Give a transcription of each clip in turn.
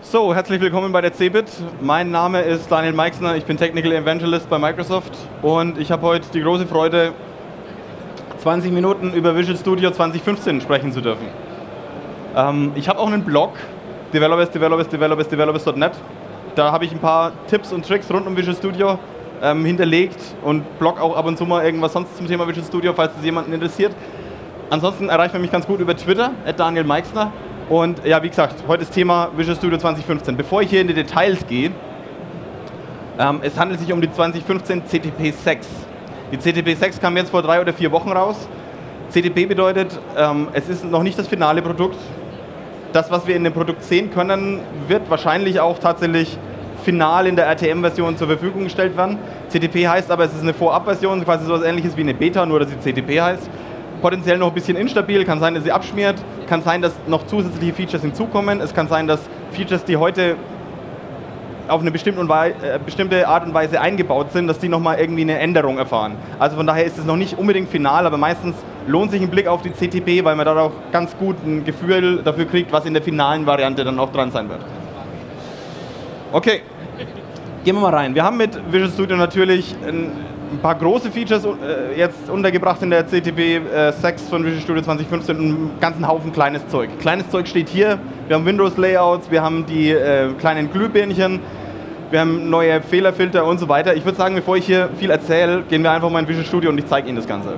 So, herzlich willkommen bei der CeBIT. Mein Name ist Daniel Meixner, ich bin Technical Evangelist bei Microsoft und ich habe heute die große Freude, 20 Minuten über Visual Studio 2015 sprechen zu dürfen. Ich habe auch einen Blog, developers.net. Da habe ich ein paar Tipps und Tricks rund um Visual Studio hinterlegt und blog auch ab und zu mal irgendwas sonst zum Thema Visual Studio, falls es jemanden interessiert. Ansonsten erreicht man mich ganz gut über Twitter, @Daniel Meixner. Und ja, wie gesagt, heute ist Thema Visual Studio 2015. Bevor ich hier in die Details gehe, es handelt sich um die 2015 CTP 6. Die CTP 6 kam jetzt vor 3 oder 4 Wochen raus. CTP bedeutet, es ist noch nicht das finale Produkt. Das, was wir in dem Produkt sehen können, wird wahrscheinlich auch tatsächlich final in der RTM-Version zur Verfügung gestellt werden. CTP heißt aber, es ist eine Vorabversion, quasi so etwas Ähnliches wie eine Beta, nur dass sie CTP heißt. Potenziell noch ein bisschen instabil, kann sein, dass sie abschmiert, kann sein, dass noch zusätzliche Features hinzukommen, es kann sein, dass Features, die heute auf eine bestimmte Art und Weise eingebaut sind, dass die nochmal irgendwie eine Änderung erfahren. Also von daher ist es noch nicht unbedingt final, aber meistens lohnt sich ein Blick auf die CTP, weil man da auch ganz gut ein Gefühl dafür kriegt, was in der finalen Variante dann auch dran sein wird. Okay, gehen wir mal rein. Wir haben mit Visual Studio natürlich ein paar große Features jetzt untergebracht in der CTP 6 von Visual Studio 2015 und einen ganzen Haufen kleines Zeug. Kleines Zeug steht hier, wir haben Windows-Layouts, wir haben die kleinen Glühbirnchen, wir haben neue Fehlerfilter und so weiter. Ich würde sagen, bevor ich hier viel erzähle, gehen wir einfach mal in Visual Studio und ich zeige Ihnen das Ganze.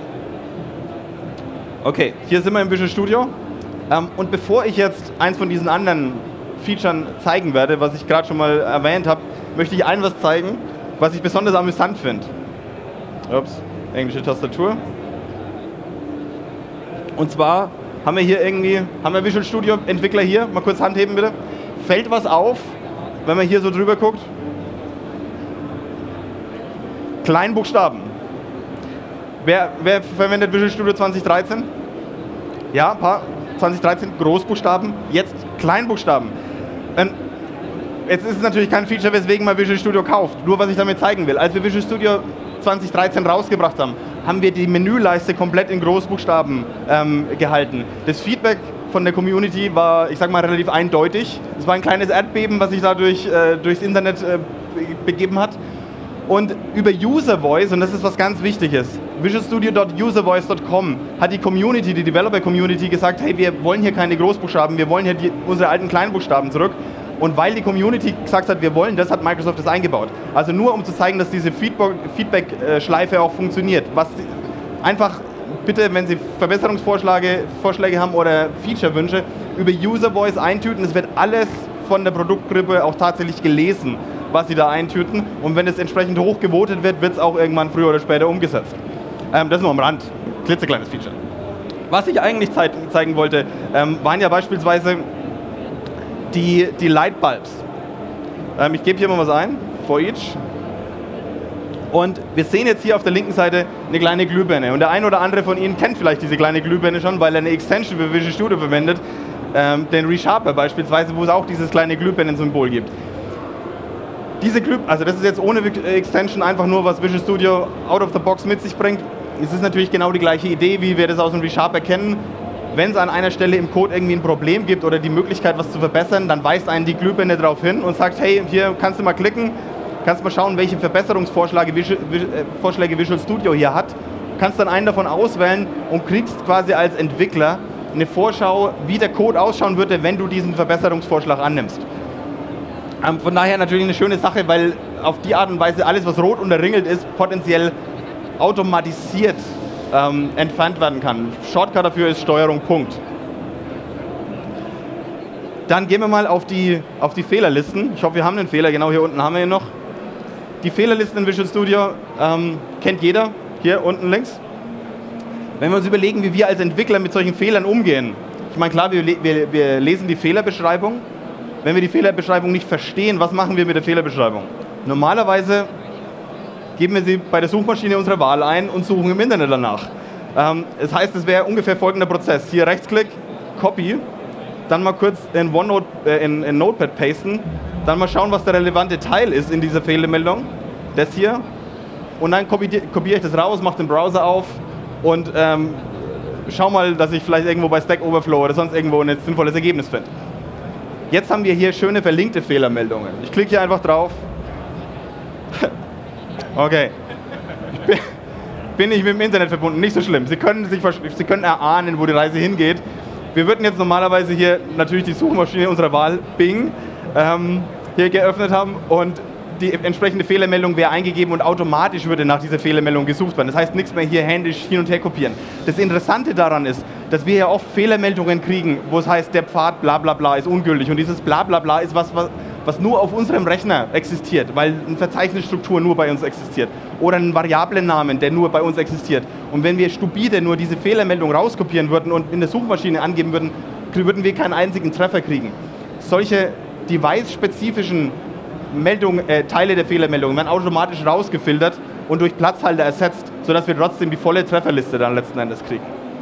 Okay, hier sind wir im Visual Studio und bevor ich jetzt eins von diesen anderen Features zeigen werde, was ich gerade schon mal erwähnt habe, möchte ich ein was zeigen, was ich besonders amüsant finde. Ups, englische Tastatur. Und zwar haben wir hier Visual Studio Entwickler hier, mal kurz Hand heben bitte. Fällt was auf, wenn man hier so drüber guckt? Kleinbuchstaben. Wer verwendet Visual Studio 2013? Ja, ein paar. 2013 Großbuchstaben, jetzt Kleinbuchstaben. Jetzt ist es natürlich kein Feature, weswegen man Visual Studio kauft. Nur was ich damit zeigen will. Als wir Visual Studio 2013 rausgebracht haben, haben wir die Menüleiste komplett in Großbuchstaben gehalten. Das Feedback von der Community war, ich sag mal, relativ eindeutig. Es war ein kleines Erdbeben, was sich da durchs Internet begeben hat. Und über User Voice, und das ist was ganz Wichtiges, visualstudio.uservoice.com hat die Community, die Developer-Community gesagt, hey, wir wollen hier keine Großbuchstaben, wir wollen hier unsere alten Kleinbuchstaben zurück. Und weil die Community gesagt hat, wir wollen das, hat Microsoft das eingebaut. Also nur um zu zeigen, dass diese Feedback-Schleife auch funktioniert. Einfach bitte, wenn Sie Verbesserungsvorschläge haben oder Feature-Wünsche, über User Voice eintüten. Es wird alles von der Produktgruppe auch tatsächlich gelesen, was Sie da eintüten. Und wenn es entsprechend hoch gewotet wird, wird es auch irgendwann früher oder später umgesetzt. Das nur am Rand. Klitzekleines Feature. Was ich eigentlich zeigen wollte, waren ja beispielsweise die Lightbulbs. Ich gebe hier mal was ein, for each. Und wir sehen jetzt hier auf der linken Seite eine kleine Glühbirne. Und der ein oder andere von Ihnen kennt vielleicht diese kleine Glühbirne schon, weil er eine Extension für Visual Studio verwendet, den ReSharper beispielsweise, wo es auch dieses kleine Glühbirnen-Symbol gibt. Also das ist jetzt ohne Extension einfach nur, was Visual Studio out of the box mit sich bringt. Es ist natürlich genau die gleiche Idee, wie wir das aus dem ReSharper kennen. Wenn es an einer Stelle im Code irgendwie ein Problem gibt oder die Möglichkeit, was zu verbessern, dann weist einen die Glühbirne darauf hin und sagt, hey, hier kannst du mal klicken, kannst mal schauen, welche Verbesserungsvorschläge Visual Studio hier hat, kannst dann einen davon auswählen und kriegst quasi als Entwickler eine Vorschau, wie der Code ausschauen würde, wenn du diesen Verbesserungsvorschlag annimmst. Von daher natürlich eine schöne Sache, weil auf die Art und Weise alles, was rot unterringelt ist, potenziell automatisiert entfernt werden kann. Shortcut dafür ist Steuerung Punkt. Dann gehen wir mal auf die Fehlerlisten. Ich hoffe, wir haben einen Fehler. Genau hier unten haben wir ihn noch. Die Fehlerlisten in Visual Studio kennt jeder. Hier unten links. Wenn wir uns überlegen, wie wir als Entwickler mit solchen Fehlern umgehen. Ich meine, klar, wir lesen die Fehlerbeschreibung. Wenn wir die Fehlerbeschreibung nicht verstehen, was machen wir mit der Fehlerbeschreibung? Normalerweise geben wir sie bei der Suchmaschine unserer Wahl ein und suchen im Internet danach. Das heißt, es wäre ungefähr folgender Prozess. Hier Rechtsklick, Copy, dann mal kurz in OneNote, in Notepad pasten, dann mal schauen, was der relevante Teil ist in dieser Fehlermeldung. Das hier. Und dann kopiere ich das raus, mache den Browser auf und schau mal, dass ich vielleicht irgendwo bei Stack Overflow oder sonst irgendwo ein sinnvolles Ergebnis finde. Jetzt haben wir hier schöne verlinkte Fehlermeldungen. Ich klicke hier einfach drauf. Okay. Bin ich mit dem Internet verbunden, nicht so schlimm. Sie können erahnen, wo die Reise hingeht. Wir würden jetzt normalerweise hier natürlich die Suchmaschine unserer Wahl, Bing, hier geöffnet haben und die entsprechende Fehlermeldung wäre eingegeben und automatisch würde nach dieser Fehlermeldung gesucht werden. Das heißt, nichts mehr hier händisch hin und her kopieren. Das Interessante daran ist, dass wir ja oft Fehlermeldungen kriegen, wo es heißt, der Pfad bla bla bla ist ungültig. Und dieses bla bla bla ist was nur auf unserem Rechner existiert, weil eine Verzeichnisstruktur nur bei uns existiert. Oder ein Variablennamen, der nur bei uns existiert. Und wenn wir stupide nur diese Fehlermeldung rauskopieren würden und in der Suchmaschine angeben würden, würden wir keinen einzigen Treffer kriegen. Solche device-spezifischen Teile der Fehlermeldung werden automatisch rausgefiltert und durch Platzhalter ersetzt, sodass wir trotzdem die volle Trefferliste dann letzten Endes kriegen.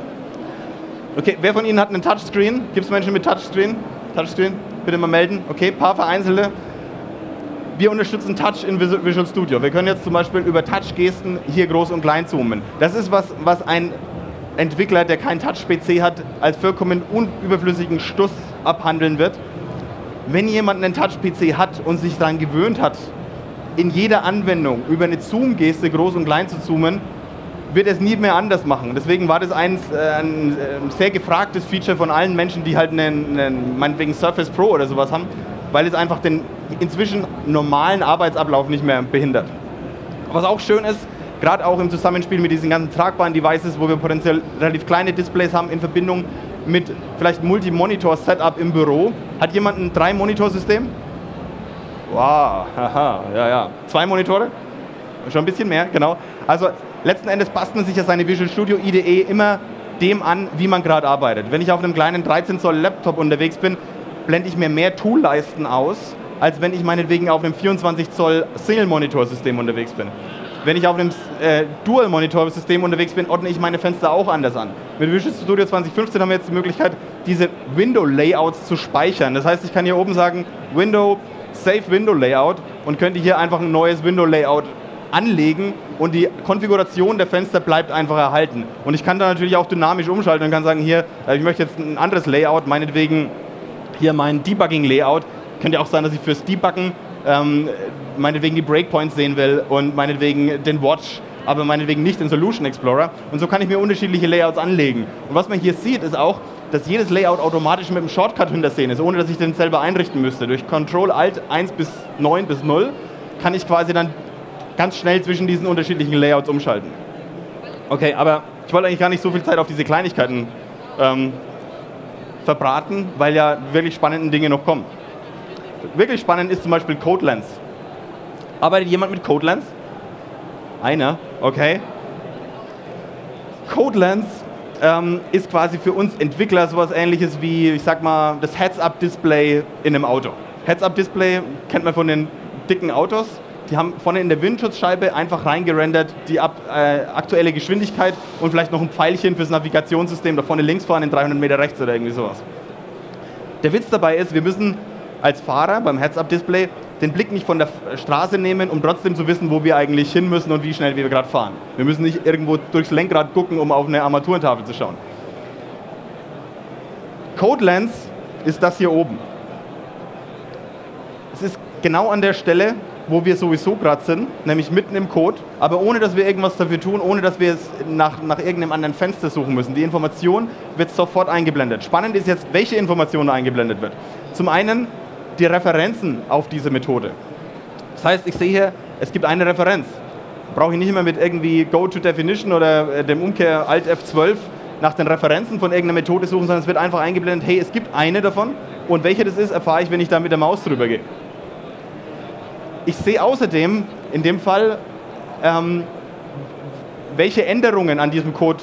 Okay, wer von Ihnen hat einen Touchscreen? Gibt es Menschen mit Touchscreen? Touchscreen? Bitte mal melden. Okay, ein paar vereinzelte. Wir unterstützen Touch in Visual Studio. Wir können jetzt zum Beispiel über Touch-Gesten hier groß und klein zoomen. Das ist was ein Entwickler, der keinen Touch-PC hat, als vollkommen unüberflüssigen Stuss abhandeln wird. Wenn jemand einen Touch-PC hat und sich daran gewöhnt hat, in jeder Anwendung über eine Zoom-Geste groß und klein zu zoomen, wird es nie mehr anders machen. Deswegen war das ein sehr gefragtes Feature von allen Menschen, die halt einen meinetwegen Surface Pro oder sowas haben, weil es einfach den inzwischen normalen Arbeitsablauf nicht mehr behindert. Was auch schön ist, gerade auch im Zusammenspiel mit diesen ganzen tragbaren Devices, wo wir potenziell relativ kleine Displays haben in Verbindung mit vielleicht Multi-Monitor-Setup im Büro. Hat jemand ein 3-Monitor-System? Wow, haha, ja. 2 Monitore? Schon ein bisschen mehr, genau. Also letzten Endes passt man sich ja seine Visual Studio IDE immer dem an, wie man gerade arbeitet. Wenn ich auf einem kleinen 13 Zoll Laptop unterwegs bin, blende ich mir mehr Toolleisten aus, als wenn ich meinetwegen auf einem 24 Zoll Single-Monitor-System unterwegs bin. Wenn ich auf einem Dual-Monitor-System unterwegs bin, ordne ich meine Fenster auch anders an. Mit Visual Studio 2015 haben wir jetzt die Möglichkeit, diese Window-Layouts zu speichern. Das heißt, ich kann hier oben sagen, Save Window Layout und könnte hier einfach ein neues Window Layout anlegen und die Konfiguration der Fenster bleibt einfach erhalten. Und ich kann da natürlich auch dynamisch umschalten und kann sagen, hier, ich möchte jetzt ein anderes Layout, meinetwegen hier mein Debugging-Layout. Könnte auch sein, dass ich fürs Debuggen meinetwegen die Breakpoints sehen will und meinetwegen den Watch, aber meinetwegen nicht den Solution Explorer. Und so kann ich mir unterschiedliche Layouts anlegen. Und was man hier sieht, ist auch, dass jedes Layout automatisch mit einem Shortcut hintersehen ist, ohne dass ich den selber einrichten müsste. Durch Ctrl-Alt 1 bis 9 bis 0 kann ich quasi dann ganz schnell zwischen diesen unterschiedlichen Layouts umschalten. Okay, aber ich wollte eigentlich gar nicht so viel Zeit auf diese Kleinigkeiten verbraten, weil ja wirklich spannende Dinge noch kommen. Wirklich spannend ist zum Beispiel CodeLens. Arbeitet jemand mit CodeLens? Einer, okay. CodeLens ist quasi für uns Entwickler sowas Ähnliches wie, ich sag mal, das Heads-Up-Display in einem Auto. Heads-Up-Display kennt man von den dicken Autos. Die haben vorne in der Windschutzscheibe einfach reingerendert die aktuelle Geschwindigkeit und vielleicht noch ein Pfeilchen fürs Navigationssystem, da vorne links fahren in 300 Meter rechts oder irgendwie sowas. Der Witz dabei ist, wir müssen als Fahrer beim Heads-Up-Display den Blick nicht von der Straße nehmen, um trotzdem zu wissen, wo wir eigentlich hin müssen und wie schnell wir gerade fahren. Wir müssen nicht irgendwo durchs Lenkrad gucken, um auf eine Armaturentafel zu schauen. CodeLens ist das hier oben. Es ist genau an der Stelle, wo wir sowieso gerade sind, nämlich mitten im Code, aber ohne, dass wir irgendwas dafür tun, ohne, dass wir es nach irgendeinem anderen Fenster suchen müssen. Die Information wird sofort eingeblendet. Spannend ist jetzt, welche Information eingeblendet wird. Zum einen die Referenzen auf diese Methode. Das heißt, ich sehe hier, es gibt eine Referenz. Brauche ich nicht mehr mit irgendwie Go to Definition oder dem Umkehr Alt F12 nach den Referenzen von irgendeiner Methode suchen, sondern es wird einfach eingeblendet, hey, es gibt eine davon und welche das ist, erfahre ich, wenn ich da mit der Maus drüber gehe. Ich sehe außerdem in dem Fall, welche Änderungen an diesem Code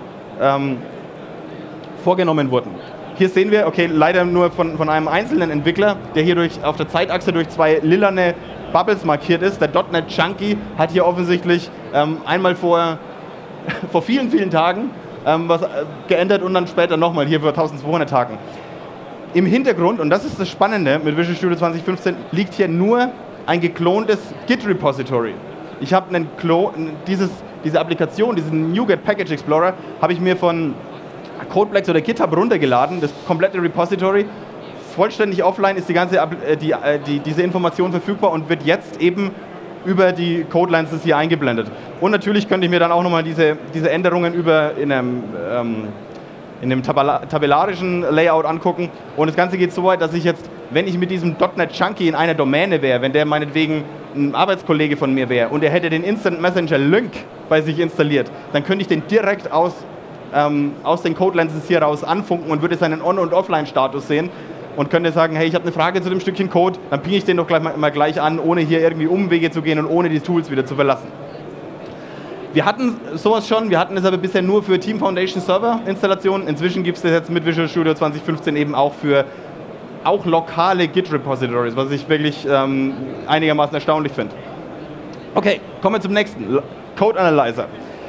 vorgenommen wurden. Hier sehen wir, okay, leider nur von einem einzelnen Entwickler, der hier auf der Zeitachse durch 2 lilane Bubbles markiert ist. Der .NET Junkie hat hier offensichtlich einmal vor vielen, vielen Tagen was geändert und dann später nochmal hier vor 1200 Tagen. Im Hintergrund, und das ist das Spannende mit Visual Studio 2015, liegt hier nur ein geklontes Git-Repository. Ich habe diese Applikation, diesen NuGet Package Explorer, habe ich mir von Codeplex oder GitHub runtergeladen, das komplette Repository, vollständig offline ist diese Information verfügbar und wird jetzt eben über die Codelenses hier eingeblendet. Und natürlich könnte ich mir dann auch nochmal diese Änderungen in einem tabellarischen Layout angucken. Und das Ganze geht so weit, dass ich jetzt, wenn ich mit diesem .NET Chunky in einer Domäne wäre, wenn der meinetwegen ein Arbeitskollege von mir wäre und er hätte den Instant Messenger Link bei sich installiert, dann könnte ich den direkt aus den Codelenses hier raus anfunken und würde seinen On- und Offline-Status sehen und könnte sagen, hey, ich habe eine Frage zu dem Stückchen Code, dann ping ich den doch gleich an, ohne hier irgendwie Umwege zu gehen und ohne die Tools wieder zu verlassen. Wir hatten sowas schon, wir hatten es aber bisher nur für Team Foundation Server Installationen. Inzwischen gibt es das jetzt mit Visual Studio 2015 eben auch für lokale Git Repositories, was ich wirklich einigermaßen erstaunlich finde. Okay, kommen wir zum nächsten, Code Analyzer.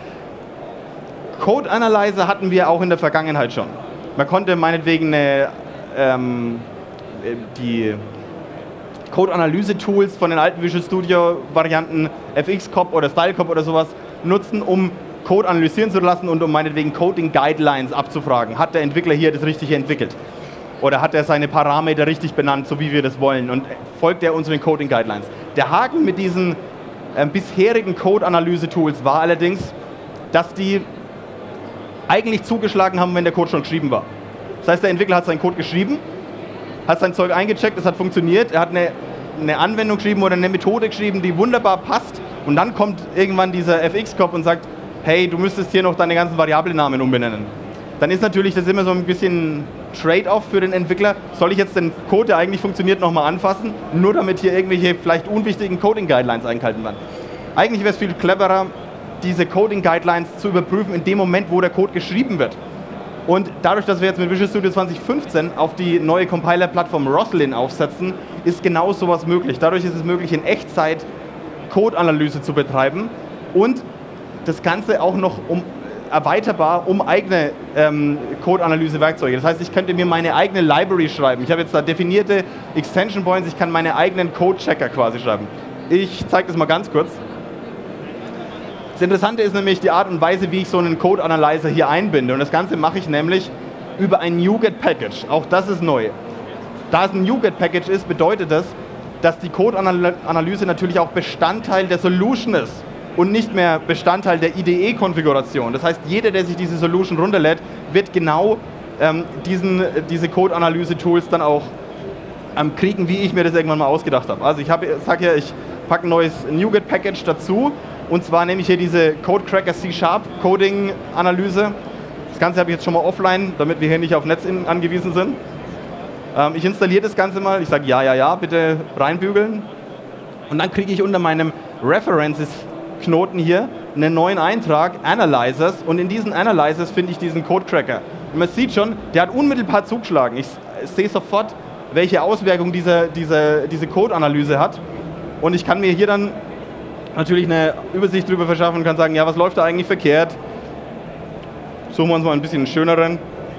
Code Analyzer hatten wir auch in der Vergangenheit schon. Man konnte meinetwegen die Code-Analyse-Tools von den alten Visual Studio-Varianten, FXCop oder StyleCop oder sowas, nutzen, um Code analysieren zu lassen und um meinetwegen Coding-Guidelines abzufragen. Hat der Entwickler hier das Richtige entwickelt? Oder hat er seine Parameter richtig benannt, so wie wir das wollen? Und folgt er unseren Coding-Guidelines? Der Haken mit diesen bisherigen Code-Analyse-Tools war allerdings, dass die eigentlich zugeschlagen haben, wenn der Code schon geschrieben war. Das heißt, der Entwickler hat seinen Code geschrieben, hat sein Zeug eingecheckt, es hat funktioniert, er hat eine Anwendung geschrieben oder eine Methode geschrieben, die wunderbar passt und dann kommt irgendwann dieser FX-Cop und sagt, hey, du müsstest hier noch deine ganzen Variablennamen umbenennen. Dann ist natürlich das immer so ein bisschen Trade-off für den Entwickler. Soll ich jetzt den Code, der eigentlich funktioniert, nochmal anfassen, nur damit hier irgendwelche vielleicht unwichtigen Coding-Guidelines eingehalten werden? Eigentlich wäre es viel cleverer, diese Coding-Guidelines zu überprüfen in dem Moment, wo der Code geschrieben wird. Und dadurch, dass wir jetzt mit Visual Studio 2015 auf die neue Compiler-Plattform Roslyn aufsetzen, ist genau sowas möglich. Dadurch ist es möglich, in Echtzeit Code-Analyse zu betreiben und das Ganze auch noch erweiterbar um eigene Code-Analyse-Werkzeuge. Das heißt, ich könnte mir meine eigene Library schreiben. Ich habe jetzt da definierte Extension Points, ich kann meine eigenen Code-Checker quasi schreiben. Ich zeige das mal ganz kurz. Das Interessante ist nämlich die Art und Weise, wie ich so einen Code-Analyzer hier einbinde. Und das Ganze mache ich nämlich über ein NuGet-Package. Auch das ist neu. Da es ein NuGet-Package ist, bedeutet das, dass die Code-Analyse natürlich auch Bestandteil der Solution ist und nicht mehr Bestandteil der IDE-Konfiguration. Das heißt, jeder, der sich diese Solution runterlädt, wird genau diese Code-Analyse-Tools dann auch kriegen, wie ich mir das irgendwann mal ausgedacht habe. Also ich sage ja, ich packe ein neues NuGet-Package dazu. Und zwar nehme ich hier diese CodeCracker C# Coding-Analyse. Das Ganze habe ich jetzt schon mal offline, damit wir hier nicht auf Netz angewiesen sind. Ich installiere das Ganze mal. Ich sage ja, bitte reinbügeln. Und dann kriege ich unter meinem References-Knoten hier einen neuen Eintrag, Analyzers. Und in diesen Analyzers finde ich diesen CodeCracker. Und man sieht schon, der hat unmittelbar zugeschlagen. Ich sehe sofort, welche Auswirkungen diese Code-Analyse hat. Und ich kann mir hier dann natürlich eine Übersicht darüber verschaffen und kann sagen, ja, was läuft da eigentlich verkehrt? Suchen wir uns mal ein bisschen einen schöneren.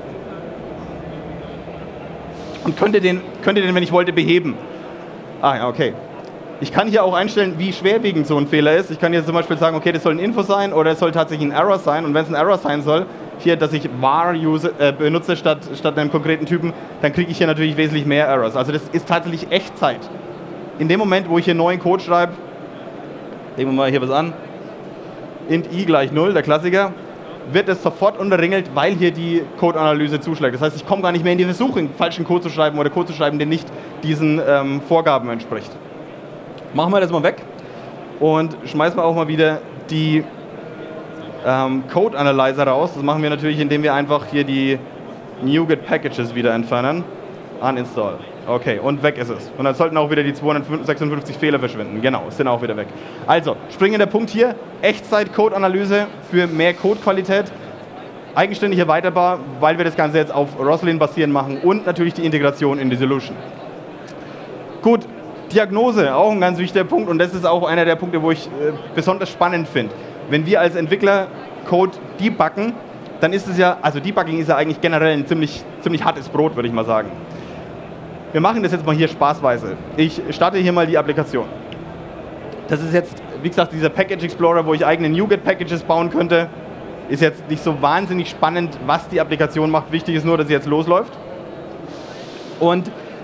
Und könnte den, wenn ich wollte, beheben. Ah ja, okay. Ich kann hier auch einstellen, wie schwerwiegend so ein Fehler ist. Ich kann hier zum Beispiel sagen, okay, das soll ein Info sein oder es soll tatsächlich ein Error sein. Und wenn es ein Error sein soll, hier, dass ich var benutze statt einem konkreten Typen, dann kriege ich hier natürlich wesentlich mehr Errors. Also das ist tatsächlich Echtzeit. In dem Moment, wo ich hier neuen Code schreibe, legen wir mal hier was an, int i gleich 0, der Klassiker, wird es sofort unterringelt, weil hier die Code-Analyse zuschlägt. Das heißt, ich komme gar nicht mehr in die Versuchung, falschen Code zu schreiben oder Code zu schreiben, der nicht diesen Vorgaben entspricht. Machen wir das mal weg und schmeißen wir auch mal wieder die Code-Analyzer raus. Das machen wir natürlich, indem wir einfach hier die NuGet-Packages wieder entfernen. Uninstall. Okay, und weg ist es. Und dann sollten auch wieder die 256 Fehler verschwinden. Genau, sind auch wieder weg. Also, springender Punkt hier, Echtzeit-Code-Analyse für mehr Codequalität. Eigenständig erweiterbar, weil wir das Ganze jetzt auf Roslyn basierend machen und natürlich die Integration in die Solution. Gut, Diagnose, auch ein ganz wichtiger Punkt und das ist auch einer der Punkte, wo ich besonders spannend finde. Wenn wir als Entwickler Code debuggen, dann ist es ja, also Debugging ist ja eigentlich generell ein ziemlich hartes Brot, würde ich mal sagen. Wir machen das jetzt mal hier spaßweise. Ich starte hier mal die Applikation. Das ist jetzt, wie gesagt, dieser Package Explorer, wo ich eigene NuGet-Packages bauen könnte. Ist jetzt nicht so wahnsinnig spannend, was die Applikation macht. Wichtig ist nur, dass sie jetzt losläuft. Und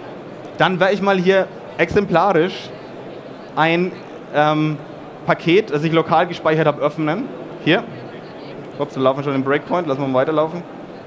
dann werde ich mal hier exemplarisch ein Paket, das ich lokal gespeichert habe, öffnen. Hier. Ups, wir laufen schon im Breakpoint, lassen wir mal weiterlaufen.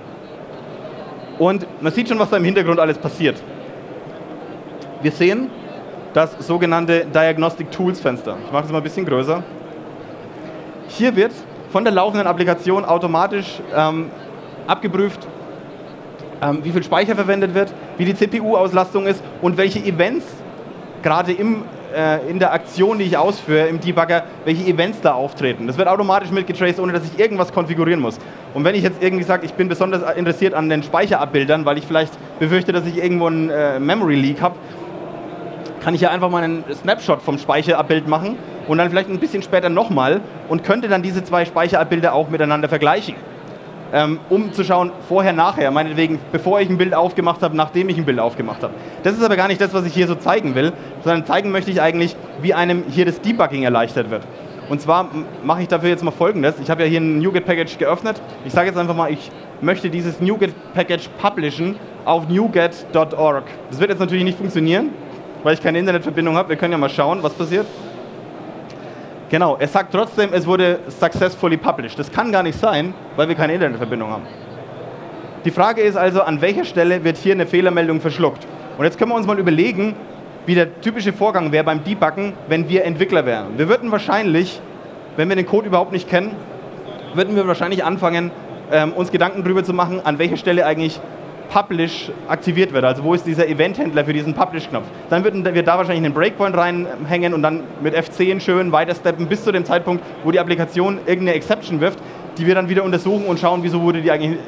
Und man sieht schon, was da im Hintergrund alles passiert. Wir sehen das sogenannte Diagnostic Tools Fenster. Ich mache das mal ein bisschen größer. Hier wird von der laufenden Applikation automatisch abgeprüft, wie viel Speicher verwendet wird, wie die CPU-Auslastung ist und welche Events gerade in der Aktion, die ich ausführe, im Debugger, welche Events da auftreten. Das wird automatisch mitgetraced, ohne dass ich irgendwas konfigurieren muss. Und wenn ich jetzt irgendwie sage, ich bin besonders interessiert an den Speicherabbildern, weil ich vielleicht befürchte, dass ich irgendwo einen Memory Leak habe, kann ich ja einfach mal einen Snapshot vom Speicherabbild machen und dann vielleicht ein bisschen später nochmal und könnte dann diese zwei Speicherabbilder auch miteinander vergleichen. Um zu schauen, vorher, nachher, meinetwegen, bevor ich ein Bild aufgemacht habe, nachdem ich ein Bild aufgemacht habe. Das ist aber gar nicht das, was ich hier so zeigen will, sondern zeigen möchte ich eigentlich, wie einem hier das Debugging erleichtert wird. Und zwar mache ich dafür jetzt mal Folgendes. Ich habe ja hier ein NuGet-Package geöffnet. Ich sage jetzt einfach mal, ich möchte dieses NuGet-Package publishen auf nuget.org. Das wird jetzt natürlich nicht funktionieren, weil ich keine Internetverbindung habe. Wir können ja mal schauen, was passiert. Genau, es sagt trotzdem, es wurde successfully published. Das kann gar nicht sein, weil wir keine Internetverbindung haben. Die Frage ist also, an welcher Stelle wird hier eine Fehlermeldung verschluckt? Und jetzt können wir uns mal überlegen, wie der typische Vorgang wäre beim Debuggen, wenn wir Entwickler wären. Wir würden wahrscheinlich, wenn wir den Code überhaupt nicht kennen, würden wir wahrscheinlich anfangen, uns Gedanken darüber zu machen, an welcher Stelle eigentlich Publish aktiviert wird. Also wo ist dieser Eventhändler für diesen Publish-Knopf? Dann würden wir da wahrscheinlich einen Breakpoint reinhängen und dann mit F10 schön weitersteppen bis zu dem Zeitpunkt, wo die Applikation irgendeine Exception wirft, die wir dann wieder untersuchen und schauen, wieso wurde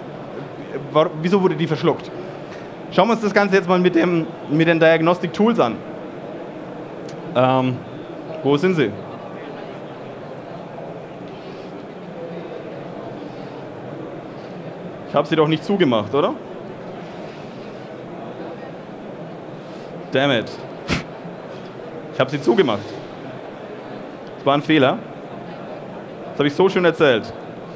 die verschluckt. Schauen wir uns das Ganze jetzt mal mit den Diagnostic Tools an. Wo sind sie? Ich habe sie doch nicht zugemacht, oder? Damn it. Ich habe sie zugemacht. Das war ein Fehler. Das habe ich so schön erzählt.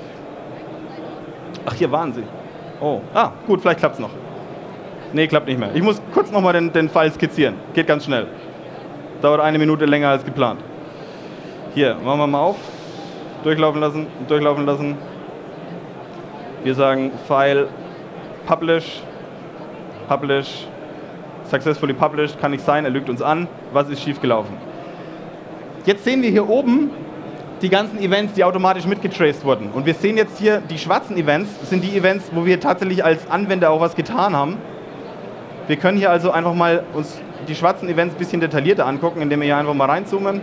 Ach, hier waren sie. Oh, gut, vielleicht klappt es noch. Nee, klappt nicht mehr. Ich muss kurz nochmal den Fall skizzieren. Geht ganz schnell. Dauert 1 Minute länger als geplant. Hier, machen wir mal auf. Durchlaufen lassen, durchlaufen lassen. Wir sagen File, Publish, Publish, successfully published, kann nicht sein, er lügt uns an. Was ist schiefgelaufen? Jetzt sehen wir hier oben die ganzen Events, die automatisch mitgetraced wurden. Und wir sehen jetzt hier, die schwarzen Events sind die Events, wo wir tatsächlich als Anwender auch was getan haben. Wir können hier also einfach mal uns die schwarzen Events ein bisschen detaillierter angucken, indem wir hier einfach mal reinzoomen.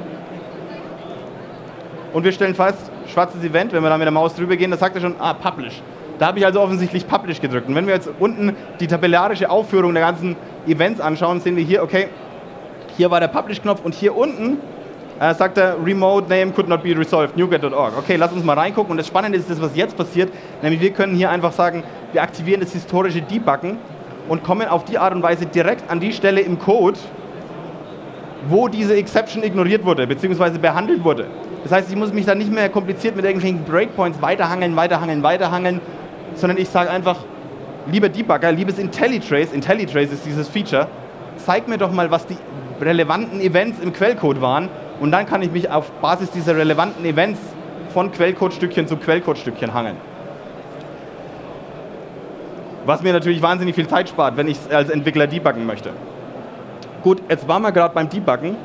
Und wir stellen fest, schwarzes Event, wenn wir da mit der Maus drüber gehen, das sagt er schon, Publish. Da habe ich also offensichtlich Publish gedrückt. Und wenn wir jetzt unten die tabellarische Aufführung der ganzen Events anschauen, sehen wir hier, okay, hier war der Publish-Knopf und hier unten sagt er, Remote Name could not be resolved, nuget.org. Okay, lass uns mal reingucken. Und das Spannende ist das, was jetzt passiert, nämlich wir können hier einfach sagen, wir aktivieren das historische Debuggen und kommen auf die Art und Weise direkt an die Stelle im Code, wo diese Exception ignoriert wurde, beziehungsweise behandelt wurde. Das heißt, ich muss mich dann nicht mehr kompliziert mit irgendwelchen Breakpoints weiterhangeln, sondern ich sage einfach, lieber Debugger, liebes IntelliTrace ist dieses Feature, zeig mir doch mal, was die relevanten Events im Quellcode waren und dann kann ich mich auf Basis dieser relevanten Events von Quellcode-Stückchen zu Quellcode-Stückchen hangeln. Was mir natürlich wahnsinnig viel Zeit spart, wenn ich als Entwickler debuggen möchte. Gut, jetzt waren wir gerade beim Debuggen.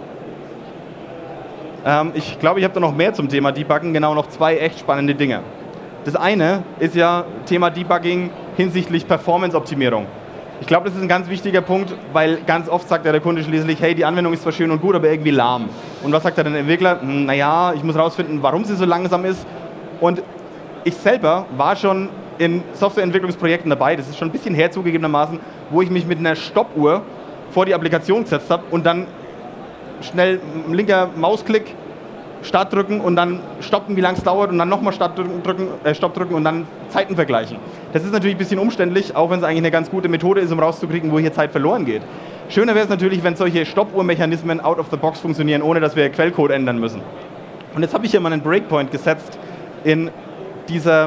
Ich glaube, ich habe da noch mehr zum Thema Debuggen, genau noch 2 echt spannende Dinge. Das eine ist ja Thema Debugging hinsichtlich Performance-Optimierung. Ich glaube, das ist ein ganz wichtiger Punkt, weil ganz oft sagt ja der Kunde schließlich, hey, die Anwendung ist zwar schön und gut, aber irgendwie lahm. Und was sagt der Entwickler? Naja, ich muss rausfinden, warum sie so langsam ist. Und ich selber war schon in Softwareentwicklungsprojekten dabei, das ist schon ein bisschen her zugegebenermaßen, wo ich mich mit einer Stoppuhr vor die Applikation gesetzt habe und dann schnell linker Mausklick, Start drücken und dann stoppen, wie lange es dauert und dann nochmal Stopp drücken und dann Zeiten vergleichen. Das ist natürlich ein bisschen umständlich, auch wenn es eigentlich eine ganz gute Methode ist, um rauszukriegen, wo hier Zeit verloren geht. Schöner wäre es natürlich, wenn solche Stoppuhrmechanismen out of the box funktionieren, ohne dass wir Quellcode ändern müssen. Und jetzt habe ich hier mal einen Breakpoint gesetzt in dieser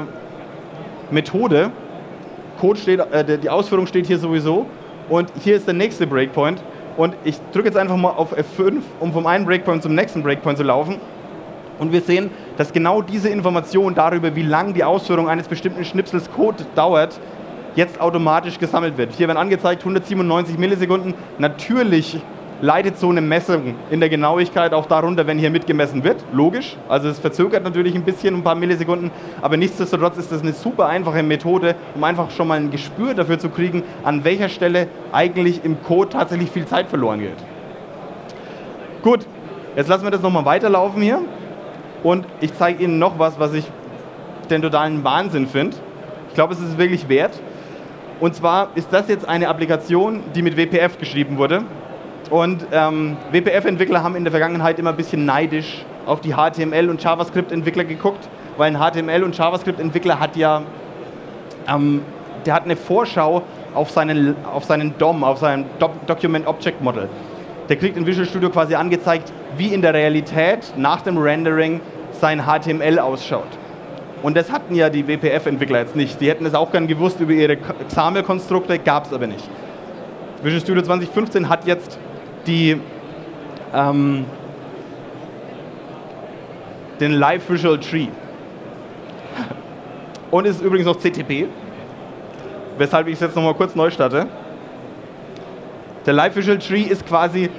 Methode. Die Ausführung steht hier sowieso und hier ist der nächste Breakpoint. Und ich drücke jetzt einfach mal auf F5, um vom einen Breakpoint zum nächsten Breakpoint zu laufen. Und wir sehen, dass genau diese Information darüber, wie lang die Ausführung eines bestimmten Schnipsels Code dauert, jetzt automatisch gesammelt wird. Hier werden angezeigt 197 Millisekunden. Natürlich leidet so eine Messung in der Genauigkeit auch darunter, wenn hier mitgemessen wird. Logisch, also es verzögert natürlich ein bisschen, ein paar Millisekunden, aber nichtsdestotrotz ist das eine super einfache Methode, um einfach schon mal ein Gespür dafür zu kriegen, an welcher Stelle eigentlich im Code tatsächlich viel Zeit verloren geht. Gut, jetzt lassen wir das nochmal weiterlaufen hier und ich zeige Ihnen noch was ich den totalen Wahnsinn finde. Ich glaube, es ist es wirklich wert. Und zwar ist das jetzt eine Applikation, die mit WPF geschrieben wurde. Und WPF-Entwickler haben in der Vergangenheit immer ein bisschen neidisch auf die HTML- und JavaScript-Entwickler geguckt, weil ein HTML- und JavaScript-Entwickler hat ja der hat eine Vorschau auf seinen DOM, auf sein Document Object Model. Der kriegt in Visual Studio quasi angezeigt, wie in der Realität nach dem Rendering sein HTML ausschaut. Und das hatten ja die WPF-Entwickler jetzt nicht. Die hätten es auch gern gewusst über ihre XAML-Konstrukte, gab es aber nicht. Visual Studio 2015 hat jetzt den Live Visual Tree. Und ist übrigens noch CTP, weshalb ich es jetzt nochmal kurz neu starte. Der Live Visual Tree ist quasi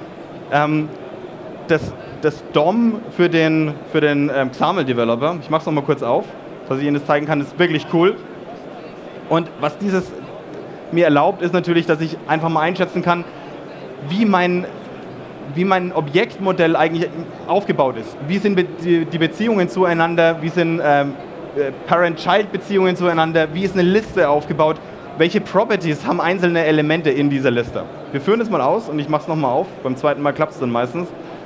das DOM für den XAML-Developer. Ich mache es nochmal kurz auf, dass ich Ihnen das zeigen kann, ist wirklich cool. Und was dieses mir erlaubt, ist natürlich, dass ich einfach mal einschätzen kann, wie mein Objektmodell eigentlich aufgebaut ist. Wie sind die Beziehungen zueinander, wie sind Parent-Child-Beziehungen zueinander, wie ist eine Liste aufgebaut, welche Properties haben einzelne Elemente in dieser Liste. Wir führen das mal aus und ich mache es nochmal auf. Beim zweiten Mal klappt es dann meistens.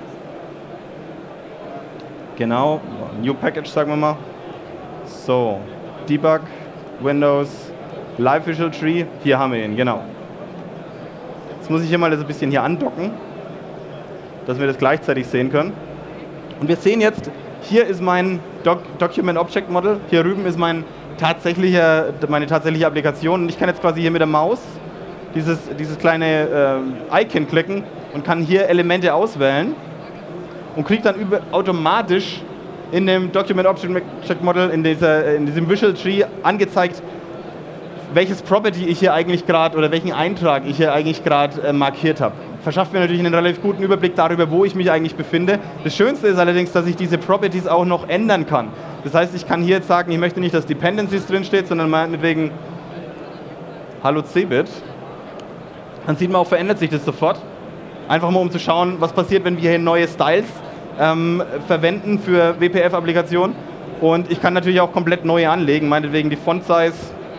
Genau, New Package sagen wir mal. So, Debug, Windows, Live Visual Tree, hier haben wir ihn, genau. Jetzt muss ich hier mal das ein bisschen hier andocken, dass wir das gleichzeitig sehen können. Und wir sehen jetzt, hier ist mein Document Object Model, hier drüben ist meine tatsächliche Applikation und ich kann jetzt quasi hier mit der Maus dieses kleine Icon klicken und kann hier Elemente auswählen und kriege dann automatisch in dem Document Object Model, in diesem Visual Tree angezeigt, welches Property ich hier eigentlich gerade oder welchen Eintrag ich hier eigentlich gerade markiert habe. Verschafft mir natürlich einen relativ guten Überblick darüber, wo ich mich eigentlich befinde. Das Schönste ist allerdings, dass ich diese Properties auch noch ändern kann. Das heißt, ich kann hier jetzt sagen, ich möchte nicht, dass Dependencies drinsteht, sondern meinetwegen Hallo Cebit. Dann sieht man auch, verändert sich das sofort. Einfach mal, um zu schauen, was passiert, wenn wir hier neue Styles verwenden für WPF-Applikationen. Und ich kann natürlich auch komplett neue anlegen, meinetwegen die Font-Size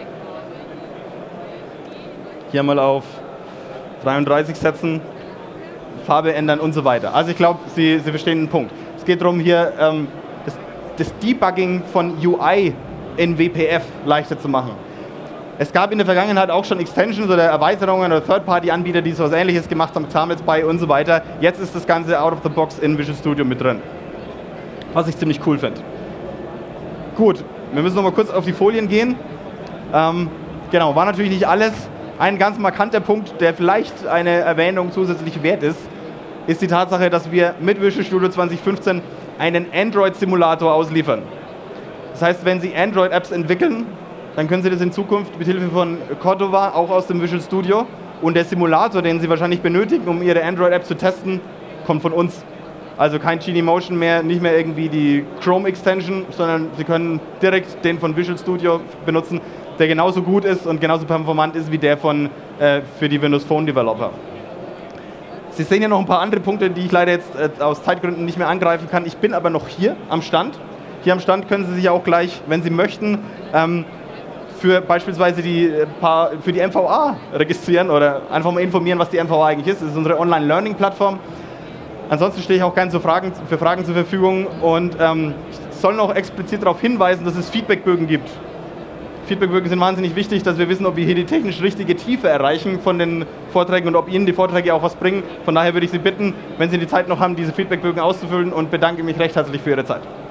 hier mal auf 33 setzen, Farbe ändern und so weiter. Also ich glaube, Sie verstehen den Punkt. Es geht darum, hier das Debugging von UI in WPF leichter zu machen. Es gab in der Vergangenheit auch schon Extensions oder Erweiterungen oder Third-Party-Anbieter, die so was Ähnliches gemacht haben, XAML bei und so weiter. Jetzt ist das Ganze out of the box in Visual Studio mit drin. Was ich ziemlich cool finde. Gut, wir müssen noch mal kurz auf die Folien gehen. Genau, war natürlich nicht alles. Ein ganz markanter Punkt, der vielleicht eine Erwähnung zusätzlich wert ist, ist die Tatsache, dass wir mit Visual Studio 2015 einen Android-Simulator ausliefern. Das heißt, wenn Sie Android-Apps entwickeln, dann können Sie das in Zukunft mit Hilfe von Cordova, auch aus dem Visual Studio. Und der Simulator, den Sie wahrscheinlich benötigen, um Ihre Android-App zu testen, kommt von uns. Also kein Genymotion mehr, nicht mehr irgendwie die Chrome-Extension, sondern Sie können direkt den von Visual Studio benutzen, der genauso gut ist und genauso performant ist wie der für die Windows Phone Developer. Sie sehen ja noch ein paar andere Punkte, die ich leider jetzt aus Zeitgründen nicht mehr angreifen kann. Ich bin aber noch hier am Stand. Hier am Stand können Sie sich auch gleich, wenn Sie möchten, für beispielsweise für die MVA registrieren oder einfach mal informieren, was die MVA eigentlich ist. Das ist unsere Online-Learning-Plattform. Ansonsten stehe ich auch gerne für Fragen zur Verfügung und ich soll noch explizit darauf hinweisen, dass es Feedbackbögen gibt. Feedbackbögen sind wahnsinnig wichtig, dass wir wissen, ob wir hier die technisch richtige Tiefe erreichen von den Vorträgen und ob Ihnen die Vorträge auch was bringen. Von daher würde ich Sie bitten, wenn Sie die Zeit noch haben, diese Feedbackbögen auszufüllen und bedanke mich recht herzlich für Ihre Zeit.